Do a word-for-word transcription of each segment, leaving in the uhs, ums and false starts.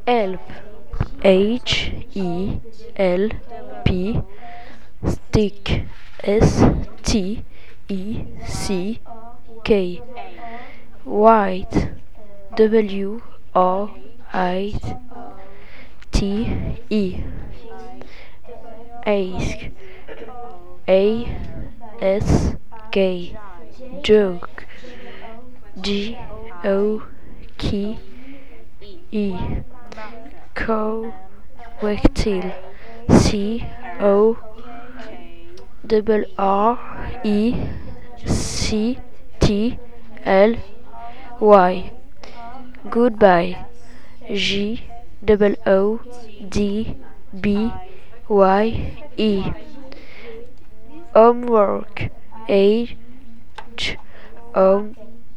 Help. H E L P. Stick. S T E C K. White. W R I T E. Ask. A S K. Joke. G O K E. Correctile. C O R R E C T L Y. Goodbye. G O O D B Y E. Homework. H O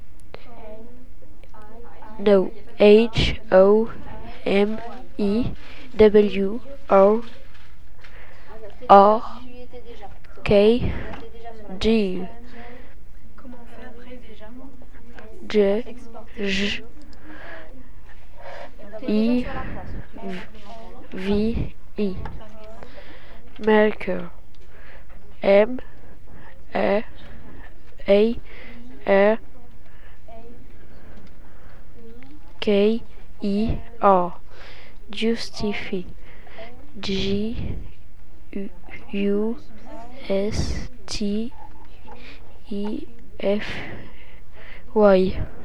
no H O M E W O R K G J J I V I. Marker. M A A R K I R. Justify. G U S T I F Y.